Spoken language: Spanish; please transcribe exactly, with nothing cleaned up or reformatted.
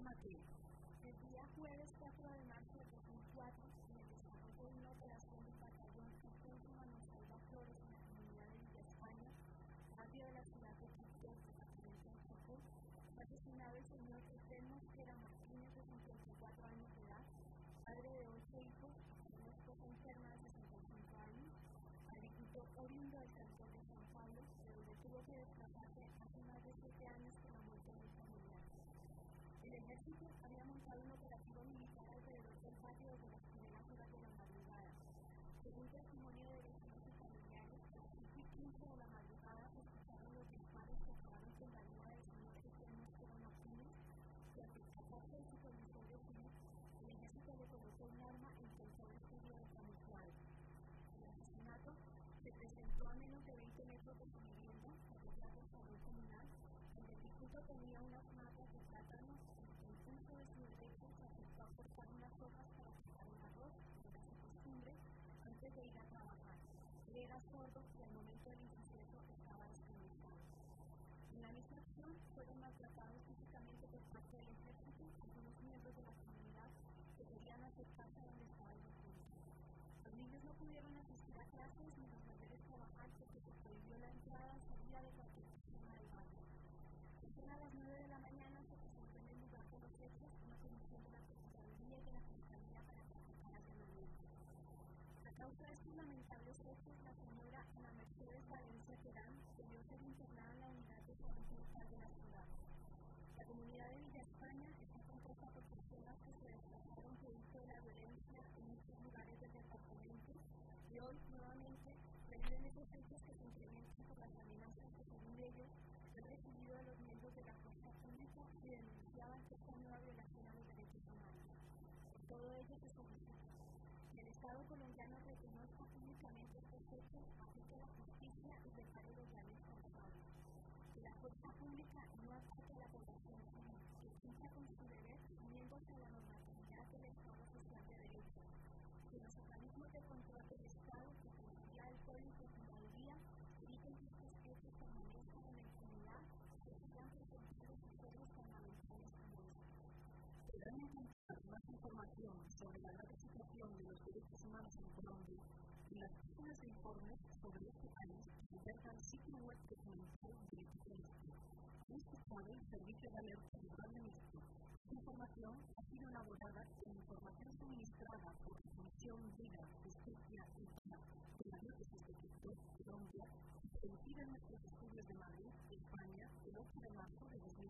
San Mateo. El día jueves cuatro de marzo de dos mil cuatro, en el desarrollo de una operación del batallón Alfonso Manuel Salva Flores en la comunidad de Villa España, barrio de la ciudad de Quito, departamento de Chocó, fue asesinado el señor Efraín Mosquera Martínez, de cincuenta y cuatro años de edad, padre de ocho hijos, una esposa enferma de sesenta y cinco años, agricultor oriundo del cantón de San Pablo, de donde tuvo que desplazarse hace más de siete años por la muerte de un familiar. El ejército había montado un operativo militar alrededor del patio desde las primeras horas de la madrugada. Según testimonio de vecinos y familiares, a las cinco y quince de la madrugada se escucharon los disparos que acabaron con la vida del señor Efraín Mosquera Martínez, y ante el ataque del supervisor de cine, el ejército le colocó un arma e intentó destruirlo de camuflaje. El asesinato se presentó a menos de veinte metros de su vivienda, detrás del salón comunal, donde el difunto tenía unas matas de plátano y con el pulso de su derecho se acercó a cortar unas hojas para sacar un arroz, como era su costumbre, antes de ir a trabajar. Él era sordo y al momento del suceso estaba desconectado. En la misma acción fueron maltratados físicamente por parte del ejército algunos miembros de la comunidad que querían acercarse a donde estaba el difunto. Los niños no pudieron asistir a clases ni los mayores trabajar porque se prohibió la entrada y salida de cualquier persona del barrio. A las nueve de la mañana se presentó en el lugar de los hechos una comisión de la Procuraduría y de la Fiscalía para practicar allanamientos. A causa de estos lamentables hechos, la señora Ana Mercedes Valencia Terán debió ser internada en la unidad de salud mental de la ciudad. La comunidad de Villa España está compuesta por personas que se desplazaron producto de la violencia en muchos lugares del departamento y hoy nuevamente reviven esos hechos que se incrementan por las amenazas que, según ellos, han recibido de los miembros de la fuerza pública y denunciaban que esta nueva violación a los derechos humanos. Por todo ello se solicita que el Estado colombiano reconozca públicamente estos hechos, aplique la justicia y repare los daños causados. Que la fuerza pública no ataque a la población civil, que cumpla con su deber uniéndose a la normatividad del Estado social de derecho. Que los organismos de control del Estado, que Procuraduría del Pueblo y Procuraduría, eviten que estos hechos permanezcan en la impunidad y que sigan presentando sus logros fundamentales como estos. Podrán encontrar más información sobre la grave situación de los derechos humanos en Colombia y las páginas de informes sobre este país que albergan el sitio web documental de Epicentro. Ha escuchado el servicio de alerta de Gran Ministro. Esta información ha sido elaborada con información suministrada por la Comisión Vida, Justicia y Paz de la Diócesis de Quito, Colombia, producida en nuestros estudios de Madrid, España, el ocho de marzo de dos mil